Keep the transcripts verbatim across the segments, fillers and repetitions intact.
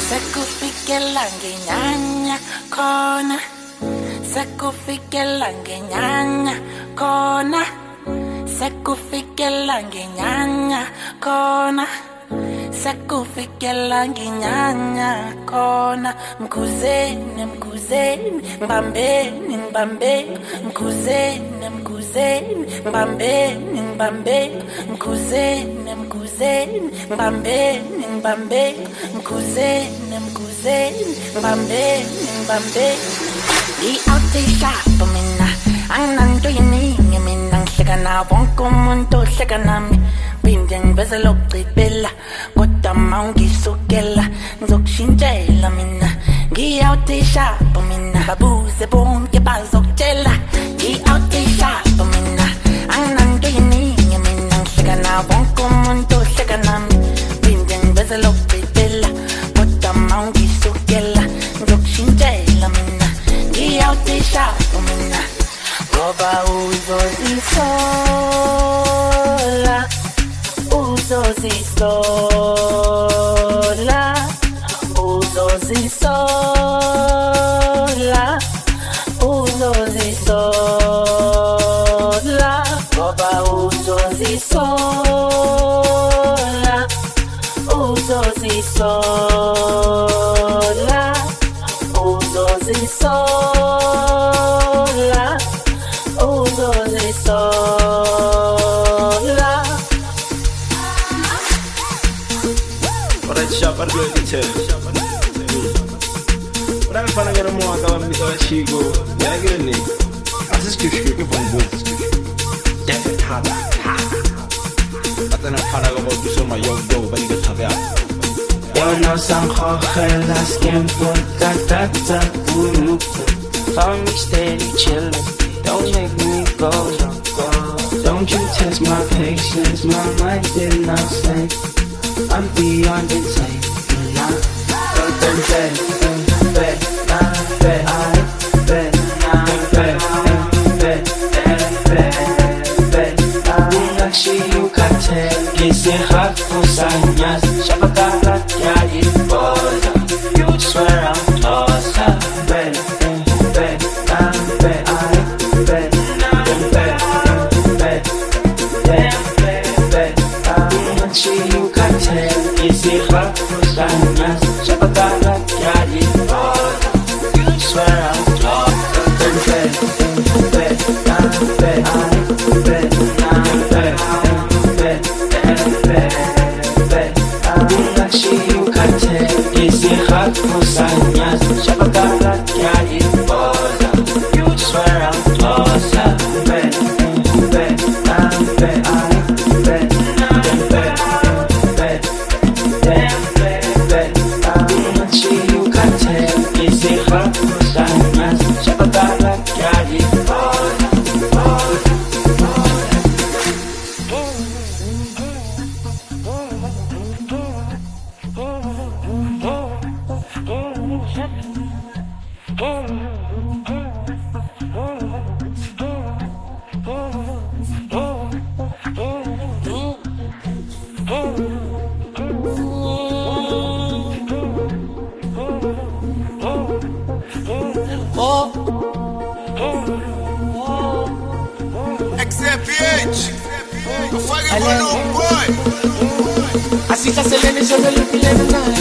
Sekufikela ngenyanya khona, sekufikela ngenyanya khona, sekufikela ngenyanya khona, sekufikela ngenyanya khona. Mkhuzeni mkhuzeni ngibambeni ngibambeni, mkhuzeni mkhuzeni ngibambeni ngibambeni, mkhuzeni mkhuzeni ngibambeni ngibambeni, mkhuzeni mkhuzeni ngibambeni ngibambeni. Ngi-out eshapa mina anginanto yeningi, mina ngihleka nawo wonke umuntu ohleka nami, phinde ngiveze lokugcibela kodwa mawungisukela ngizokushintshela mina. Ngi-out eshapa mina babuze bonke bazokutshela, ngi-out eshapa mina anginanto yeningi, mina ngihleka nawo wonke umuntu ohleka nami, phinde ngiveze lokugcibela kodwa mawungisukela ngizokushintshela mina. Ngi-out eshapa mina ngoba uzozisola, uzozisola, uzozisola, uzozisola, ngoba uzozisola, uzozisola, uzozisola, uzozisola. Alright, sharp, I'm going to tell you. When I'm trying to get a more, I'm going to she go. When I get a name, I just keep screaming from both. Definitely hard. But then I'm trying to go to some of my young dough, but you can have it. Yo no san Jorge, las quien por tatata uruku. Call me steady chillin', don't make me go. Don't you test my patience, my mind did not say I'm beyond insane. Nah, don't bet, don't bet, nah, bet, I bet, nah, bet, bet, bet, bet. Una chiyukate, kisiha kusanyas, shabakara kya iboza. You swear I'm closer, bet, bet, nah, bet, I bet, nah, bet, bet, bet, bet. Una chiyukate, kisiha kusanyas, shabakara kya iboza. You swear I'm closer, bet, bet, nah, bet, I bet, nah, bet, bet, bet, bet. Una chiyukate, kisiha kusanyas, shabakara kya iboza. You swear I'm closer, bet, bet, nah, bet, I bet, nah, bet, bet, bet, bet. Una chiyukate, kisiha kusanyas, shabakara kya iboza. Asitaseleni solo lupile naye,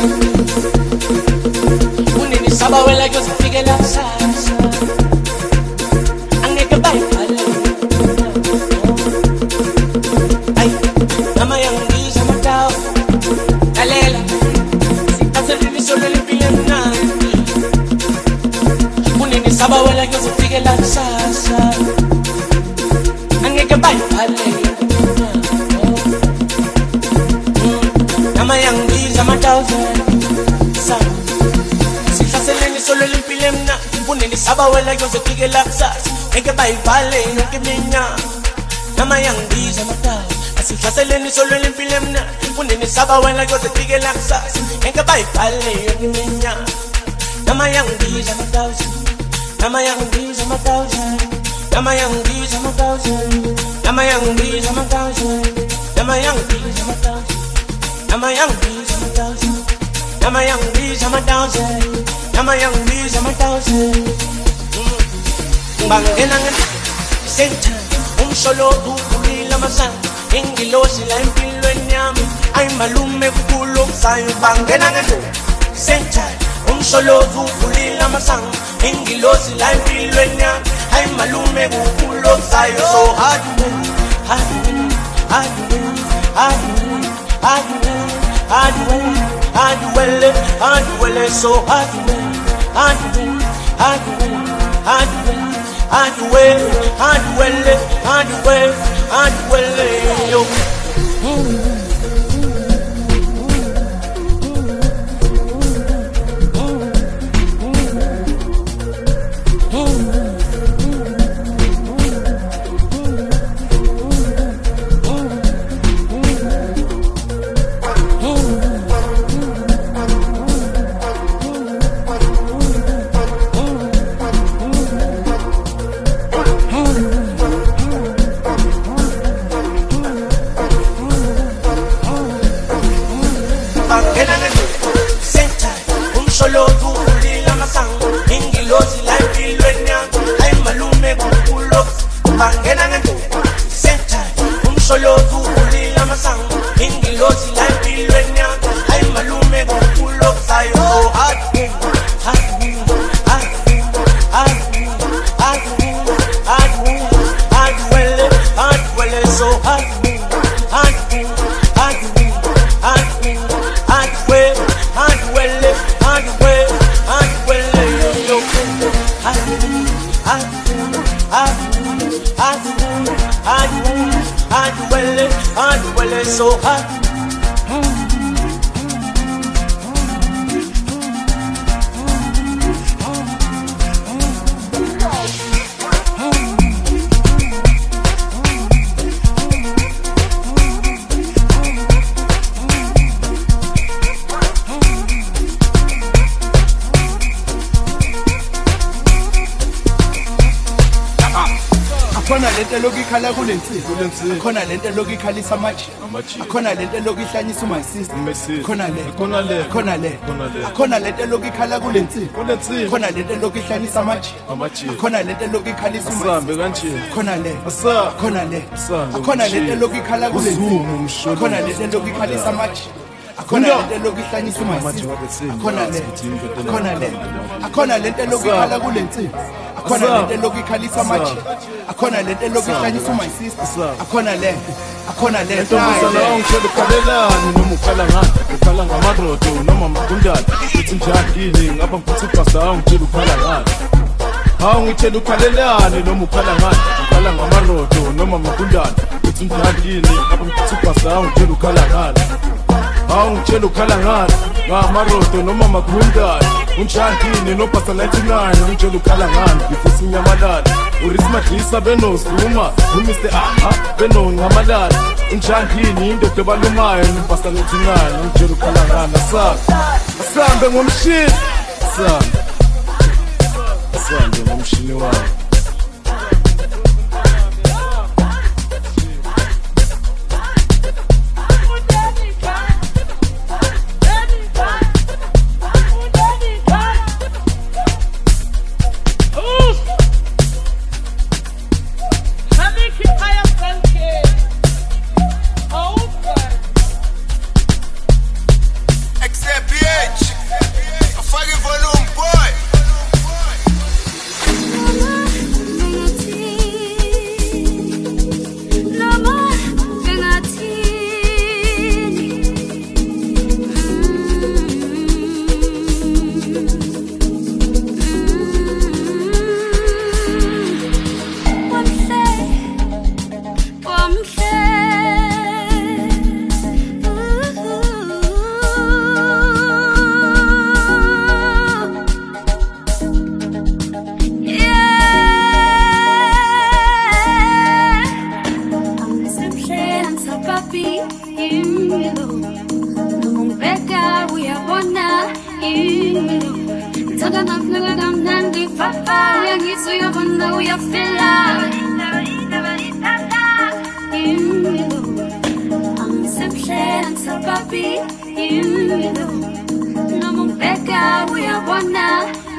unini saba wela yo sifikela sasa, angeke bayibhale. Ay, nama yangiza matawa, lalela. Asitaseleni solo lupile naye, unini saba wela yo sifikela sasa, angeke bayibhale. Nama yangiza matawuzen sana, sihlaseleni solo limpile mna, unini saba wela yose fikela kusasa, ngeke bayivale yonke iminyaka. Nama yangiza matawu, asihlaseleni solo limpile mna, unini saba wela yose fikela kusasa, ngeke bayivale yonke iminyaka. Nama yangiza matawuzen, nama yangiza matawuzen, nama yangiza matawuzen, nama yangiza matawuzen, nama yangiza matawuzen. Nama young bees, I'm a thousand. I'm a young bees, I'm a thousand. I'm a young bees, I'm a thousand. Bangenangan, center, un solo dukuli la masan. Ingilosi la impilo enyami. Ay malume kulo sayo. Bangenangan, center, un solo dukuli la masan. Ingilosi la impilo enyami. Ay malume kulo sayo. So hard to win, hard to win, hard to win, hard to win, hard to win, hard to win, hard to win, hard to win, so hard to win, hard to win, hard to win, hard to win. Hard to win, hard to win, hard to win, hard to win, yo. So hot. Akhona lento lokikhala kulensizi akhona lento lokikhalisa amachi akhona lento lokihlanyisa my sister akhona le akhona le akhona le akhona lento lokikhala kulensizi akhona lento lokihlanyisa amachi akhona lento lokikhalisa usambe kanje akhona le akhona le akhona lento lokikhala kulensizi akhona lento lokikhalisa amachi akhona lento lokihlanyisa my sister akhona le akhona le akhona lento lokikhala kulensizi akhona lento lokikhalisa amachi akhona lento lokihlanyisa my sister akhona le akhona le nto msala ungitshela ukhalelani noma ukhala ngani ukhala ngamarodo noma mgundane uthi njani ngapha ngithi basa ungitshela ukhala ngani ha ungitshela ukhalelani noma ukhala ngani ukhala ngamarodo noma mgundane uthi njani ngapha ngithi basa ungitshela ukhala ngani ha ungitshela ukhala ngani ngamarodo noma mgundane unjani no pasa ninety-nine ungitshela ukhala ngani ngifisa inyamalala urismadlisa benosuma umister aha benongamalala unjani indoda ebalumayo nipasa ninety-nine ungitshela ukhala ngani asambe asambe ngomshini asambe asambe ngomshini wayo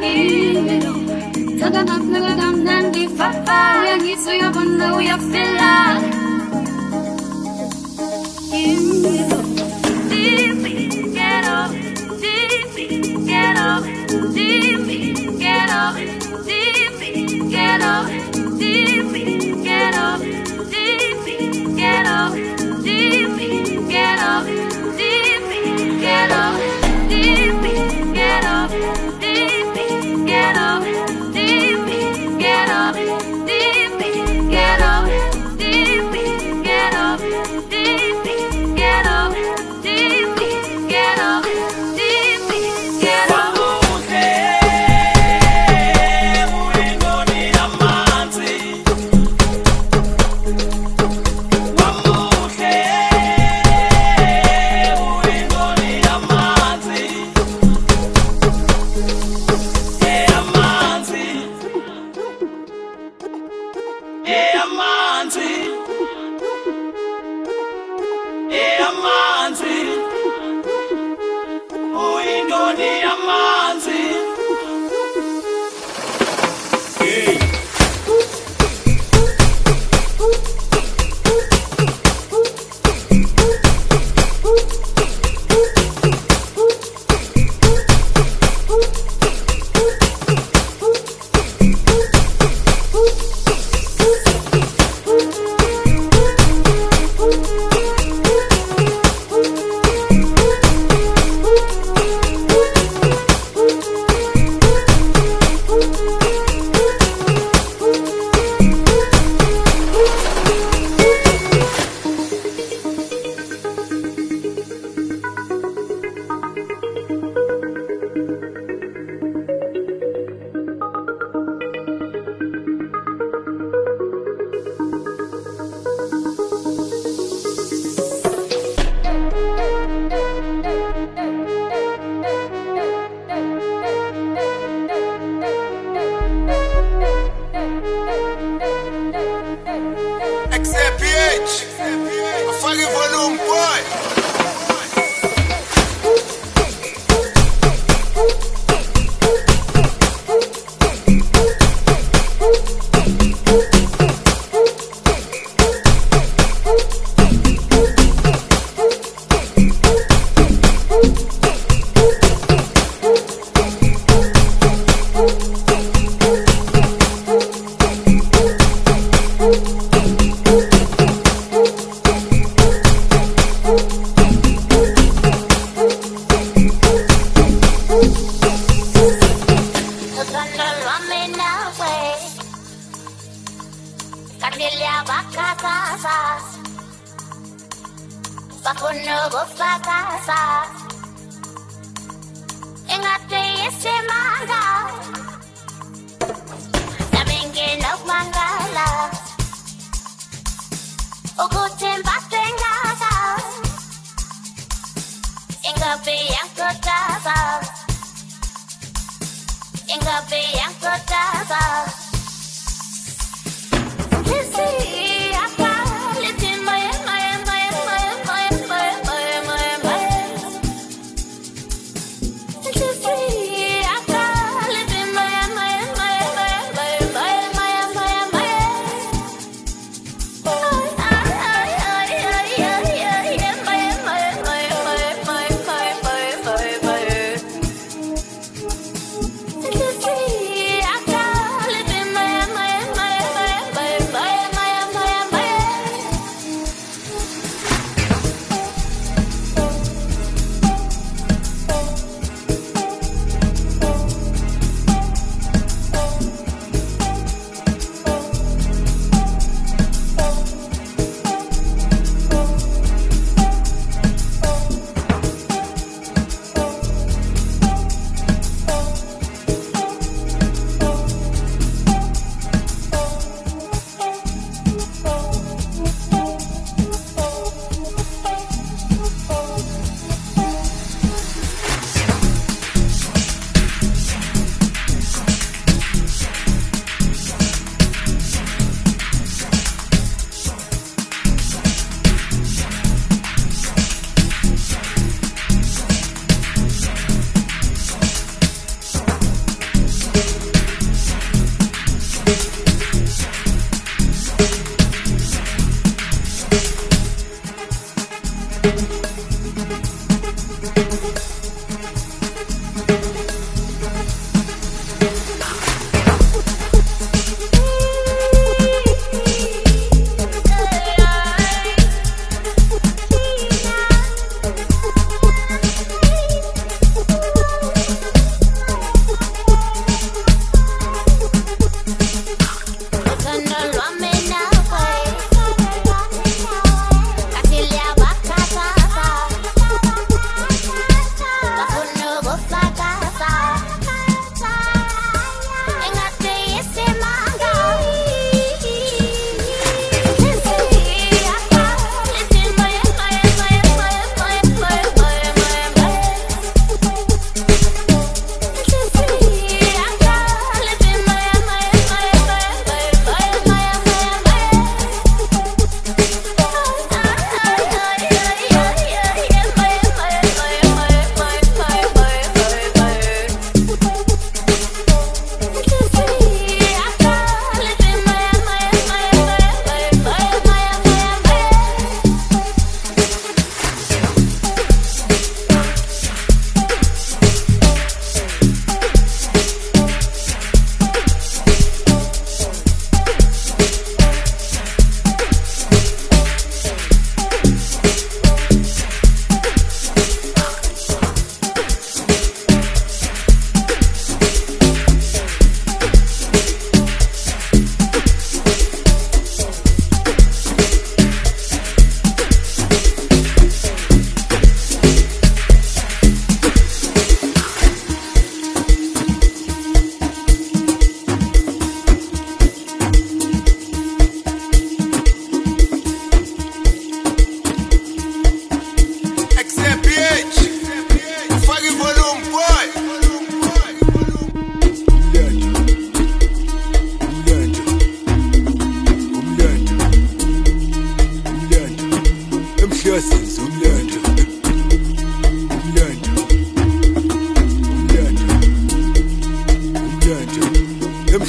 Free, I got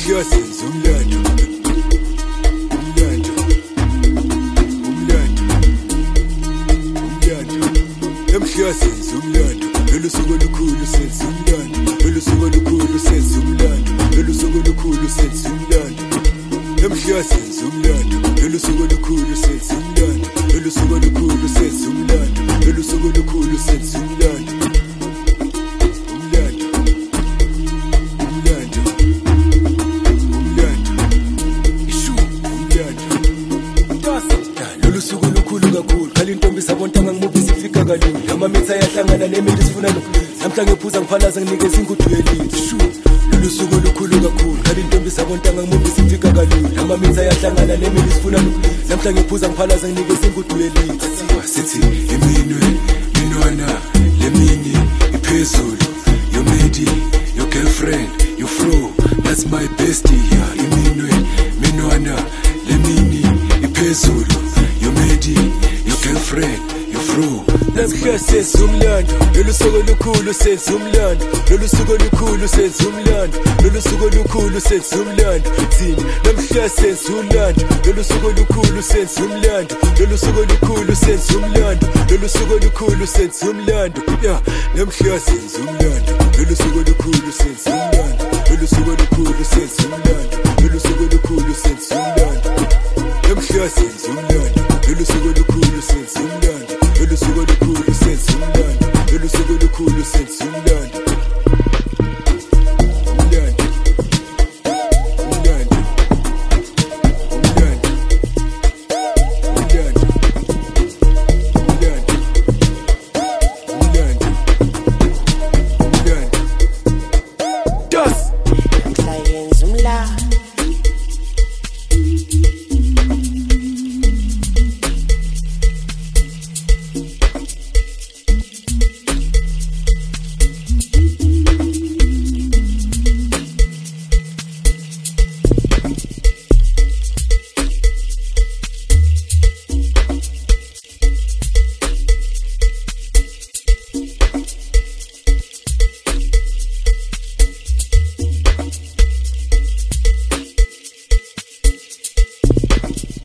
namhla senza umlando umlando umlando umlando namhla senza umlando lolu suku olukhulu senza umlando lolu suku olukhulu senza umlando lolu suku olukhulu senza umlando namhla senza umlando lolu suku olukhulu senza umlando lolu suku olukhulu senza umlando lolu suku olukhulu senza umlando umlando umlando umlando ishu umlando lolu suku olukhulu kakhulu khala intombi sabontanga ngimubi sifika kalula amamitha yahlangana nemili sifuna lo namhla ngephuza ngiphalaza nginikeza ingudu yelithi shu lolu suku olukhulu kakhulu khala intombi sabontanga ngimubi sifika kalula amamitha yahlangana nemili sifuna lo namhla ngephuza ngiphalaza nginikeza ingudu yelithi sithi iminwe minwana lemini iphezulu your lady your girlfriend your fro that's my bestie yeah iminwe minwana lemini iphezulu your lady your girlfriend your fro namhla senza umlando lolu suku olukhulu senza umlando lolu suku olukhulu senza umlando lolu suku olukhulu senza umlando thina namhla senza umlando lolu suku olukhulu senza umlando lolu suku olukhulu senza umlando lolu suku olukhulu senza umlando yeah namhla senza umlando lolu suku